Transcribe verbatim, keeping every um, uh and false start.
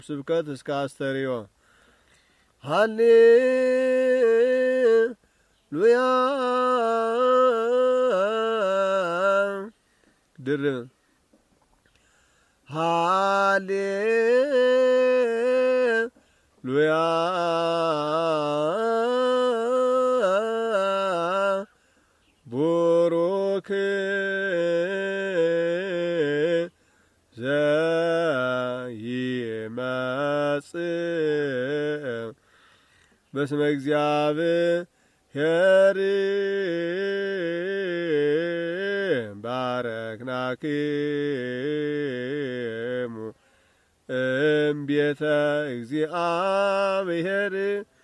ስብከት እስከ አስተርእዮ ሃሌሉያ ድርብ ሃሌሉያ ቡሩክ ዘይመጽእ በስመ እግዚአብሔር ባረክናክሙ እምቤተ እግዚአብሔር